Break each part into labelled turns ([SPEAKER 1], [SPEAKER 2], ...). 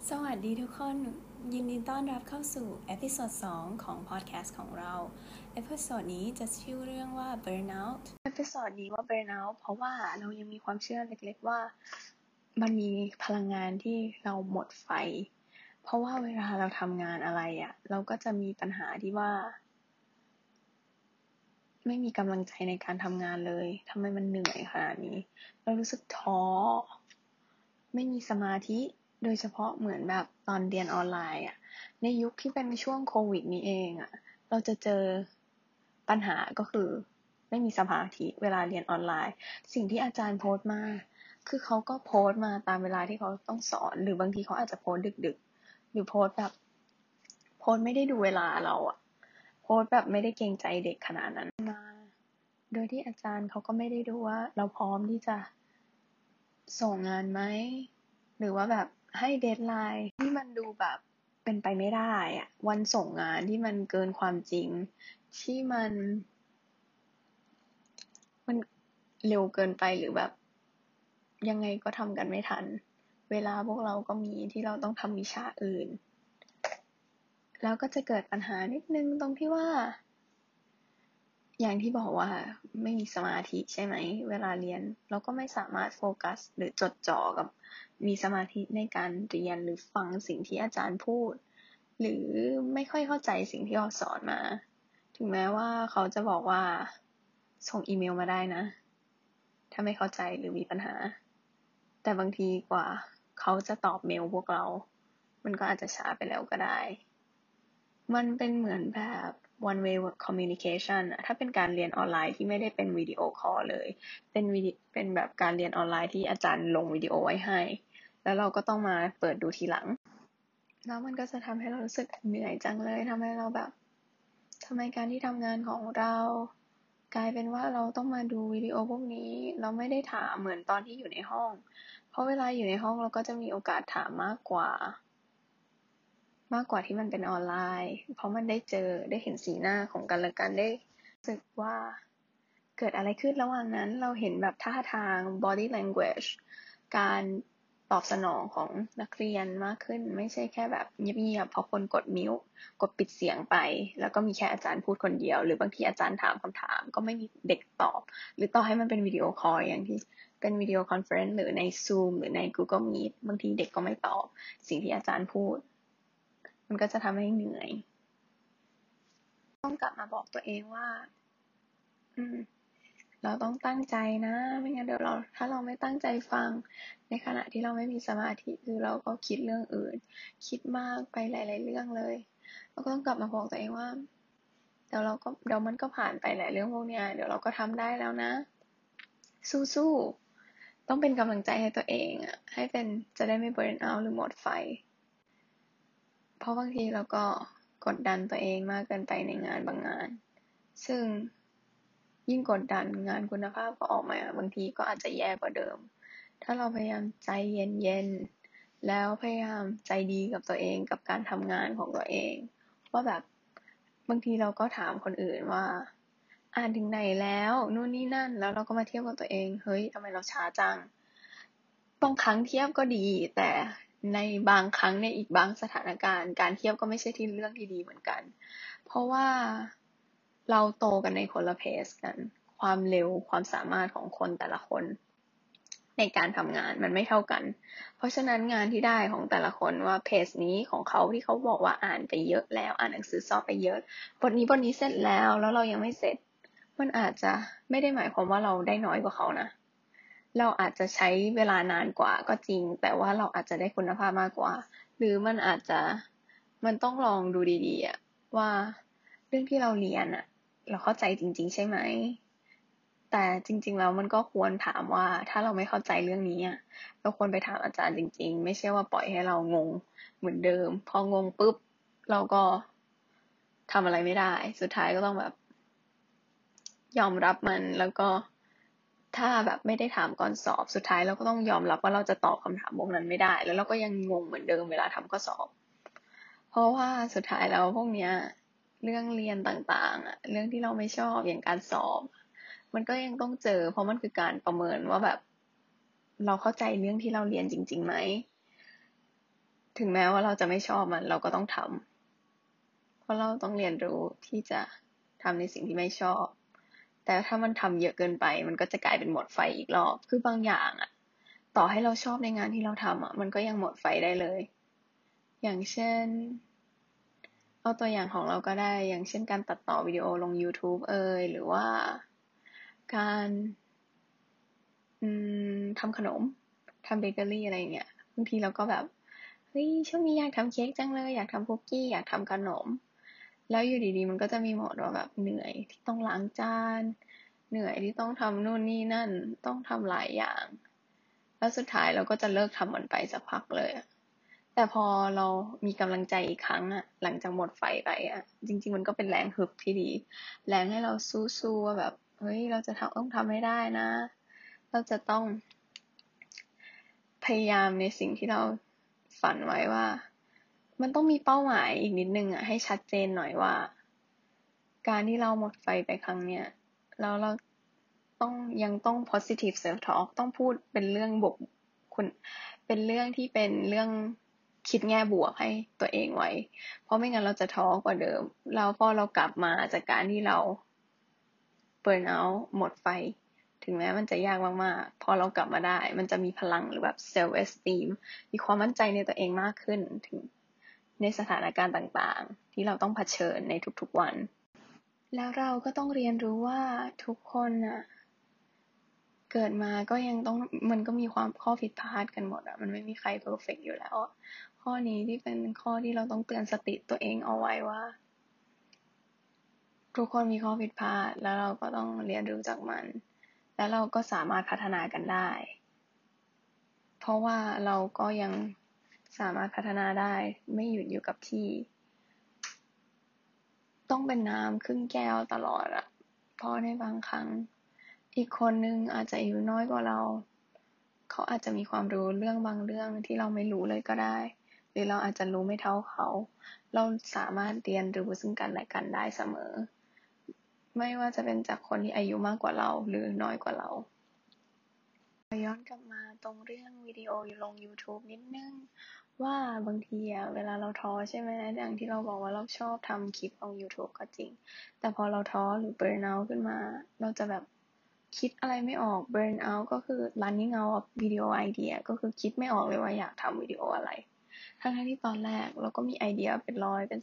[SPEAKER 1] สวัสดีทุกคนยินดีต้อนรับเข้าสู่เอพิโซด2ของพอดแคสต์ของเราเอพิโซดนี้จะชื่อเรื่องว่า Burnout เอพิโซดนี้ว่า Burnout เพราะว่าเรายังมีความเชื่อเล็กๆว่ามันมีพลังงานที่เราหมดไฟเพราะว่าเวลาเราทำงานอะไรเราก็จะมีปัญหาที่ว่าไม่มีกำลังใจในการทำงานเลยทำไมมันเหนื่อยขนาดนี้เรารู้สึกท้อไม่มีสมาธิโดยเฉพาะเหมือนแบบตอนเรียนออนไลน์ในยุคที่เป็นช่วงโควิดนี้เองเราจะเจอปัญหาก็คือไม่มีสมาธิเวลาเรียนออนไลน์สิ่งที่อาจารย์โพสต์มาคือเขาก็โพสต์มาตามเวลาที่เขาต้องสอนหรือบางทีเขาอาจจะโพสต์ดึกๆหรือโพสต์แบบโพสต์ไม่ได้ดูเวลาเราโพสต์แบบไม่ได้เกรงใจเด็กขนาดนั้นมาโดยที่อาจารย์เขาก็ไม่ได้ดูว่าเราพร้อมที่จะส่งงานไหมหรือว่าแบบให้เดดไลน์ที่มันดูแบบเป็นไปไม่ได้วันส่งงานที่มันเกินความจริงที่มันเร็วเกินไปหรือแบบยังไงก็ทำกันไม่ทันเวลาพวกเราก็มีที่เราต้องทำวิชาอื่นแล้วก็จะเกิดปัญหานิดนึงตรงที่ว่าอย่างที่บอกว่าไม่มีสมาธิใช่ไหมเวลาเรียนเราก็ไม่สามารถโฟกัสหรือจดจ่อกับมีสมาธิในการเรียนหรือฟังสิ่งที่อาจารย์พูดหรือไม่ค่อยเข้าใจสิ่งที่เขาสอนมาถึงแม้ว่าเขาจะบอกว่าส่งอีเมลมาได้นะถ้าไม่เข้าใจหรือมีปัญหาแต่บางทีกว่าเขาจะตอบเมลพวกเรามันก็อาจจะช้าไปแล้วก็ได้มันเป็นเหมือนแบบ one way communication ถ้าเป็นการเรียนออนไลน์ที่ไม่ได้เป็นวิดีโอคอลเลยเป็นแบบการเรียนออนไลน์ที่อาจารย์ลงวิดีโอไว้ให้แล้วเราก็ต้องมาเปิดดูทีหลังแล้วมันก็จะทำให้เรารู้สึกเหนื่อยจังเลยทำให้เราแบบทำไมการที่ทำงานของเรากลายเป็นว่าเราต้องมาดูวิดีโอพวกนี้เราไม่ได้ถามเหมือนตอนที่อยู่ในห้องเพราะเวลาอยู่ในห้องเราก็จะมีโอกาสถามมากกว่าที่มันเป็นออนไลน์เพราะมันได้เจอได้เห็นสีหน้าของกันและกันได้รู้สึกว่าเกิดอะไรขึ้นระหว่างนั้นเราเห็นแบบท่าทาง body language การตอบสนองของนักเรียนมากขึ้นไม่ใช่แค่แบบเงียบๆเพราะคนกดมิวต์กดปิดเสียงไปแล้วก็มีแค่อาจารย์พูดคนเดียวหรือบางทีอาจารย์ถามคำถามก็ไม่มีเด็กตอบหรือต่อให้มันเป็นวิดีโอคอลอย่างที่เป็นวิดีโอคอนเฟอเรนซ์หรือใน Zoom หรือใน Google Meet บางทีเด็กก็ไม่ตอบสิ่งที่อาจารย์พูดมันก็จะทำให้เหนื่อยต้องกลับมาบอกตัวเองว่าเราต้องตั้งใจนะไม่งั้นเดี๋ยวถ้าเราไม่ตั้งใจฟังในขณะที่เราไม่มีสมาธิคือเราก็คิดเรื่องอื่นคิดมากไปหลายๆเรื่องเลยเราก็ต้องกลับมาบอกตัวเองว่าเดี๋ยวมันก็ผ่านไปหลายเรื่องพวกเนี้ยเดี๋ยวเราก็ทำได้แล้วนะสู้ๆต้องเป็นกำลังใจให้ตัวเองให้เป็นจะได้ไม่เบิร์นเอาท์หรือหมดไฟเพราะบางทีเราก็กดดันตัวเองมากเกินไปในงานบางงานซึ่งยิ่งกดดันงานคุณภาพก็ออกมาบางทีก็อาจจะแย่กว่าเดิมถ้าเราพยายามใจเย็นๆแล้วพยายามใจดีกับตัวเองกับการทำงานของตัวเองว่าแบบบางทีเราก็ถามคนอื่นว่าอ่านถึงไหนแล้วนู่นนี่นั่นแล้วเราก็มาเทียบกับตัวเองเฮ้ยทำไมเราช้าจังบางครั้งเทียบก็ดีแต่ในบางครั้งในอีกบางสถานการณ์การเทียบก็ไม่ใช่เรื่องที่ดีเหมือนกันเพราะว่าเราโตกันในคนละเพจกันความเร็วความสามารถของคนแต่ละคนในการทำงานมันไม่เท่ากันเพราะฉะนั้นงานที่ได้ของแต่ละคนว่าเพจนี้ของเขาที่เขาบอกว่าอ่านไปเยอะแล้วอ่านหนังสือสอบไปเยอะบทนี้เสร็จแล้วเรายังไม่เสร็จมันอาจจะไม่ได้หมายความว่าเราได้น้อยกว่าเขานะเราอาจจะใช้เวลานานกว่าก็จริงแต่ว่าเราอาจจะได้คุณภาพมากกว่าหรือมันต้องลองดูดีๆว่าเรื่องที่เราเรียนเราเข้าใจจริงๆใช่ไหมแต่จริงๆแล้วมันก็ควรถามว่าถ้าเราไม่เข้าใจเรื่องนี้เราควรไปถามอาจารย์จริงๆไม่ใช่ว่าปล่อยให้เรางงเหมือนเดิมพองงปุ๊บเราก็ทำอะไรไม่ได้สุดท้ายก็ต้องแบบยอมรับมันแล้วก็ถ้าแบบไม่ได้ถามก่อนสอบสุดท้ายเราก็ต้องยอมรับว่าเราจะตอบคำถามพวกนั้นไม่ได้แล้วเราก็ยังงงเหมือนเดิมเวลาทำข้อสอบเพราะว่าสุดท้ายแล้วพวกเนี้ยเรื่องเรียนต่างๆเรื่องที่เราไม่ชอบอย่างการสอบมันก็ยังต้องเจอเพราะมันคือการประเมินว่าแบบเราเข้าใจเรื่องที่เราเรียนจริงๆไหมถึงแม้ว่าเราจะไม่ชอบมันเราก็ต้องทำเพราะเราต้องเรียนรู้ที่จะทำในสิ่งที่ไม่ชอบแต่ถ้ามันทำเยอะเกินไปมันก็จะกลายเป็นหมดไฟอีกรอบคือบางอย่างต่อให้เราชอบในงานที่เราทำมันก็ยังหมดไฟได้เลยอย่างเช่นเอาตัวอย่างของเราก็ได้อย่างเช่นการตัดต่อวิดีโอลง YouTube หรือว่าการทำขนมทำเบเกอรี่อะไรเงี้ยบางทีเราก็แบบเฮ้ยช่วงนี้อยากทำเค้กจังเลยอยากทำคุกกี้อยากทำขนมแล้วอยู่ดีๆมันก็จะมีโหมดว่าแบบเหนื่อยที่ต้องล้างจานเหนื่อยที่ต้องทำนู่นนี่นั่นต้องทำหลายอย่างแล้วสุดท้ายเราก็จะเลิกทำมันไปสักพักเลยแต่พอเรามีกำลังใจอีกครั้งหลังจากหมดไฟไปจริงๆมันก็เป็นแรงฮึบที่ดีแรงให้เราสู้ๆว่าแบบเฮ้ยเราจะต้องทำให้ได้นะเราจะต้องพยายามในสิ่งที่เราฝันไว้ว่ามันต้องมีเป้าหมายอีกนิดนึงให้ชัดเจนหน่อยว่าการที่เราหมดไฟไปครั้งเนี้ยแล้วเรายังต้อง positive self talk ต้องพูดเป็นเรื่องบวกคุณเป็นเรื่องที่เป็นเรื่องคิดแง่บวกให้ตัวเองไว้เพราะไม่งั้นเราจะท้อกว่าเดิมแล้วพอเรากลับมาจากการที่เราเบิร์นเอาท์หมดไฟถึงแม้มันจะยากมากๆพอเรากลับมาได้มันจะมีพลังหรือแบบ self esteem มีความมั่นใจในตัวเองมากขึ้นถึงในสถานการณ์ต่างๆที่เราต้องเผชิญในทุกๆวันแล้วเราก็ต้องเรียนรู้ว่าทุกคนเกิดมาก็ยังต้องมันก็มีความข้อผิดพลาดกันหมดมันไม่มีใครเพอร์เฟกต์อยู่แล้วข้อนี้ที่เป็นข้อที่เราต้องเตือนสติตัวเองเอาไว้ว่าทุกคนมีข้อผิดพลาดแล้วเราก็ต้องเรียนรู้จากมันแล้วเราก็สามารถพัฒนากันได้เพราะว่าเราก็ยังสามารถพัฒนาได้ไม่หยุดอยู่กับที่ต้องเป็นน้ำครึ่งแก้วตลอดเพราะในบางครั้งอีกคนนึงอาจจะอายุน้อยกว่าเราเขาอาจจะมีความรู้เรื่องบางเรื่องที่เราไม่รู้เลยก็ได้หรือเราอาจจะรู้ไม่เท่าเขาเราสามารถเรียนรู้ซึ่งกันและกันได้เสมอไม่ว่าจะเป็นจากคนที่อายุมากกว่าเราหรือน้อยกว่าเราย้อนกลับมาตรงเรื่องวิดีโอลง YouTube นิดนึงว่าบางทีเวลาเราท้อใช่ไหมอย่างที่เราบอกว่าเราชอบทำคลิปลง YouTube ก็จริงแต่พอเราท้อหรือ burn out ขึ้นมาเราจะแบบคิดอะไรไม่ออก burn out ก็คือ running out of video idea ก็คือคิดไม่ออกเลยว่าอยากทำวิดีโออะไรทั้งที่ตอนแรกเราก็มีไอเดียเป็น100เป็น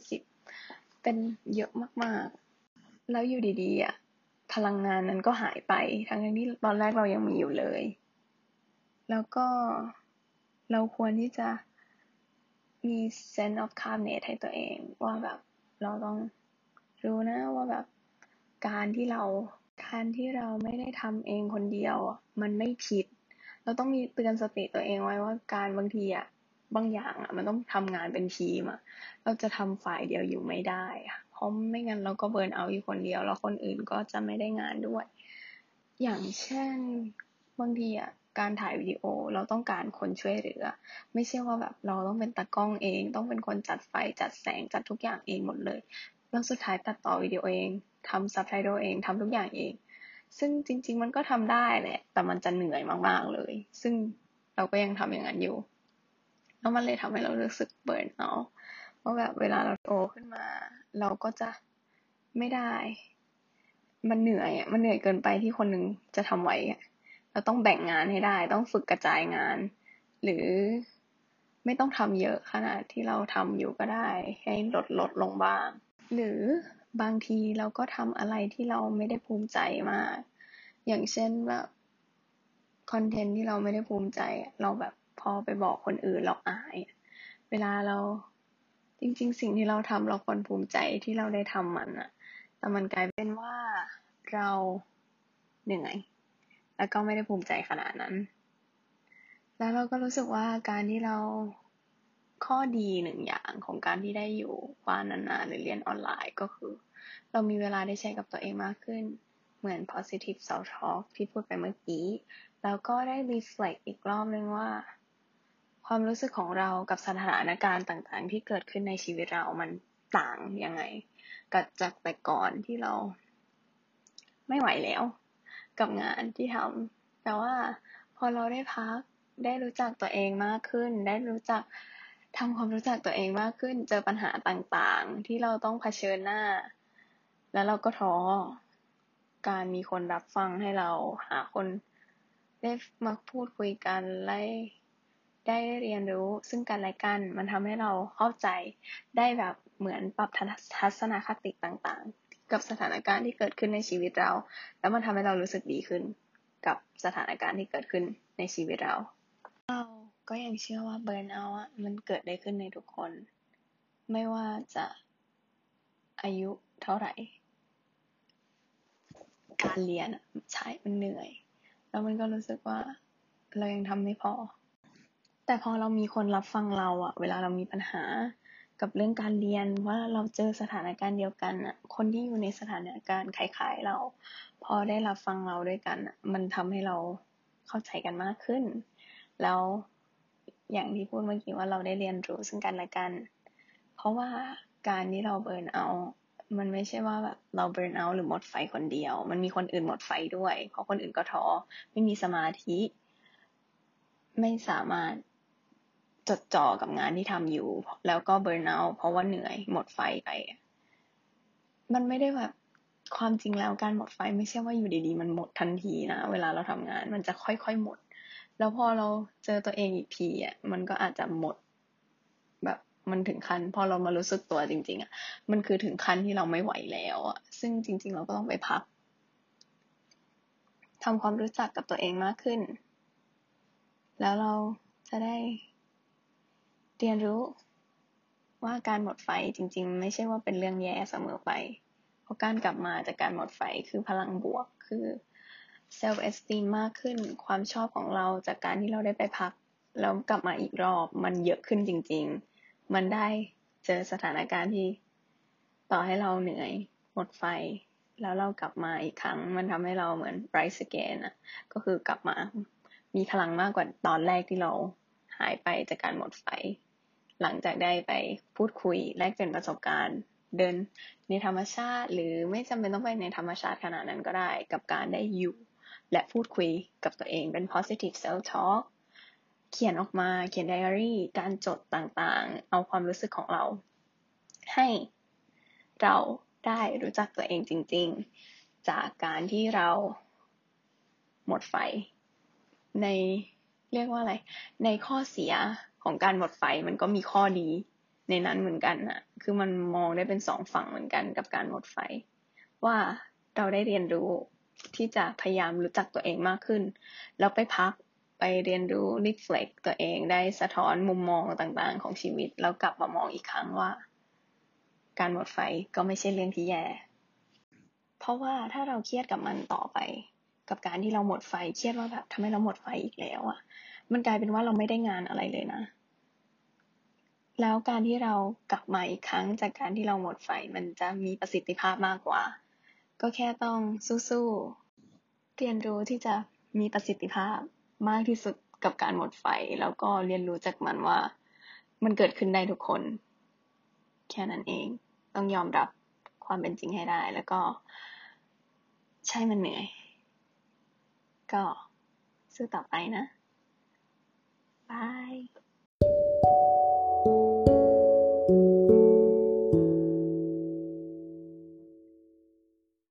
[SPEAKER 1] 10เป็นเยอะมากๆแล้วอยู่ดีๆพลังงานนั้นก็หายไปทั้งที่ตอนแรกเรายังมีอยู่เลยแล้วก็เราควรที่จะมี sense of calmness ให้ตัวเองว่าแบบเราต้องรู้นะว่าแบบการที่เราไม่ได้ทำเองคนเดียวมันไม่ผิดเราต้องมีเตือนสติตัวเองไว้ว่าการบางทีบางอย่างมันต้องทำงานเป็นทีมเราจะทำฝ่ายเดียวอยู่ไม่ได้เพราะไม่งั้นเราก็เบิร์นเอาท์อยู่คนเดียวแล้วคนอื่นก็จะไม่ได้งานด้วยอย่างเช่นบางทีการถ่ายวิดีโอเราต้องการคนช่วยเหลือไม่ใช่ว่าแบบเราต้องเป็นตากล้องเองต้องเป็นคนจัดไฟจัดแสงจัดทุกอย่างเองหมดเลยแล้วสุดท้ายตัดต่อวิดีโอเองทำซับไตเติลเองทำทุกอย่างเองซึ่งจริงๆมันก็ทำได้แหละแต่มันจะเหนื่อยมากๆเลยซึ่งเราก็ยังทำอย่างนั้นอยู่แล้วมันเลยทำให้เรารู้สึกเบิร์นเอาท์ว่าแบบเวลาเราโตขึ้นมาเราก็จะไม่ได้มันเหนื่อยเกินไปที่คนหนึ่งจะทำไหวเราต้องแบ่งงานให้ได้ต้องฝึกกระจายงานหรือไม่ต้องทำเยอะขนาดที่เราทำอยู่ก็ได้ให้ลดลงบ้างหรือบางทีเราก็ทำอะไรที่เราไม่ได้ภูมิใจมากอย่างเช่นแบบคอนเทนต์ที่เราไม่ได้ภูมิใจเราแบบพอไปบอกคนอื่นเราอายเวลาเราจริงๆสิ่งที่เราทำเราควรภูมิใจที่เราได้ทำมันแต่มันกลายเป็นว่าเราเหนื่อยแล้วก็ไม่ได้ภูมิใจขนาดนั้นแล้วเราก็รู้สึกว่าการที่เราข้อดีหนึ่งอย่างของการที่ได้อยู่บ้านนานๆหรือเรียนออนไลน์ก็คือเรามีเวลาได้ใช้กับตัวเองมากขึ้นเหมือน positive self talk ที่พูดไปเมื่อกี้แล้วก็ได้ reflect อีกรอบนึงว่าความรู้สึกของเรากับสถานการณ์ต่างๆที่เกิดขึ้นในชีวิตเรามันต่างยังไงกับจากแต่ก่อนที่เราไม่ไหวแล้วกับงานที่ทำแต่ว่าพอเราได้พักได้รู้จักตัวเองมากขึ้นได้รู้จักทำความรู้จักตัวเองมากขึ้น เจอปัญหาต่างๆที่เราต้องเผชิญหน้า แล้วเราก็ท้อ การมีคนรับฟังให้เราหาคนได้มาพูดคุยกันได้เรียนรู้ซึ่งกันและกัน มันทำให้เราเข้าใจได้แบบเหมือนปรับทัศนคติต่างๆกับสถานการณ์ที่เกิดขึ้นในชีวิตเรา แล้วมันทำให้เรารู้สึกดีขึ้นกับสถานการณ์ที่เกิดขึ้นในชีวิตเราก็ยังเชื่อว่าเบิร์นเอาท์มันเกิดได้ขึ้นในทุกคน ไม่ว่าจะอายุเท่าไหร่ การเรียนใช่มันเหนื่อย แล้วมันก็รู้สึกว่าเรายังทำไม่พอ แต่พอเรามีคนรับฟังเราเวลาเรามีปัญหากับเรื่องการเรียนว่าเราเจอสถานการณ์เดียวกันคนที่อยู่ในสถานการณ์คล้ายๆเรา พอได้รับฟังเราด้วยกันมันทำให้เราเข้าใจกันมากขึ้น แล้วอย่างที่พูดเมื่อกี้ว่าเราได้เรียนรู้ซึ่งกันและกัน เพราะว่าการที่เราเบิร์นเอาท์มันไม่ใช่ว่าแบบเราเบิร์นเอาท์หรือหมดไฟคนเดียว มันมีคนอื่นหมดไฟด้วย เพราะคนอื่นก็ท้อไม่มีสมาธิไม่สามารถจดจ่อกับงานที่ทำอยู่แล้วก็เบิร์นเอาท์เพราะว่าเหนื่อยหมดไฟไปมันไม่ได้แบบความจริงแล้วการหมดไฟไม่ใช่ว่าอยู่ดีๆมันหมดทันทีนะเวลาเราทำงานมันจะค่อยๆหมดแล้วพอเราเจอตัวเองอีกทีมันก็อาจจะหมดแบบมันถึงขั้นพอเรามารู้สึกตัวจริงๆมันคือถึงขั้นที่เราไม่ไหวแล้วซึ่งจริงๆเราก็ต้องไปพักทำความรู้จักกับตัวเองมากขึ้นแล้วเราจะได้เรียนรู้ว่าการหมดไฟจริงๆไม่ใช่ว่าเป็นเรื่องแย่เสมอไปเพราะการกลับมาจากการหมดไฟคือพลังบวกคือ self esteem มากขึ้นความชอบของเราจากการที่เราได้ไปพักแล้วกลับมาอีกรอบมันเยอะขึ้นจริงๆมันได้เจอสถานการณ์ที่ต่อให้เราเหนื่อยหมดไฟแล้วเรากลับมาอีกครั้งมันทำให้เราเหมือน rise again ก็คือกลับมามีพลังมากกว่าตอนแรกที่เราหายไปจากการหมดไฟหลังจากได้ไปพูดคุยแลกเปลี่ยนประสบการณ์เดินในธรรมชาติหรือไม่จำเป็นต้องไปในธรรมชาติขนาดนั้นก็ได้กับการได้อยู่และพูดคุยกับตัวเองเป็น positive self talk เขียนออกมาเขียนไดอารี่การจดต่างๆเอาความรู้สึกของเราให้เราได้รู้จักตัวเองจริงๆจากการที่เราหมดไฟในเรียกว่าอะไรในข้อเสียของการหมดไฟมันก็มีข้อดีในนั้นเหมือนกันคือมันมองได้เป็นสองฝั่งเหมือนกันกับการหมดไฟว่าเราได้เรียนรู้ที่จะพยายามรู้จักตัวเองมากขึ้นแล้วไปพักไปเรียนรู้ reflect ตัวเองได้สะท้อนมุมมองต่างๆของชีวิตแล้วกลับมามองอีกครั้งว่าการหมดไฟก็ไม่ใช่เรื่องที่แย่เพราะว่าถ้าเราเครียดกับมันต่อไปกับการที่เราหมดไฟเครียดว่าแบบทำไมเราหมดไฟอีกแล้วมันกลายเป็นว่าเราไม่ได้งานอะไรเลยนะแล้วการที่เรากลับมาอีกครั้งจากการที่เราหมดไฟมันจะมีประสิทธิภาพมากกว่าก็แค่ต้องสู้ๆเรียนรู้ที่จะมีประสิทธิภาพมากที่สุดกับการหมดไฟแล้วก็เรียนรู้จากมันว่ามันเกิดขึ้นได้ทุกคนแค่นั้นเองต้องยอมรับความเป็นจริงให้ได้แล้วก็ใช่มันเหนื่อยก็สู้ต่อไปนะบาย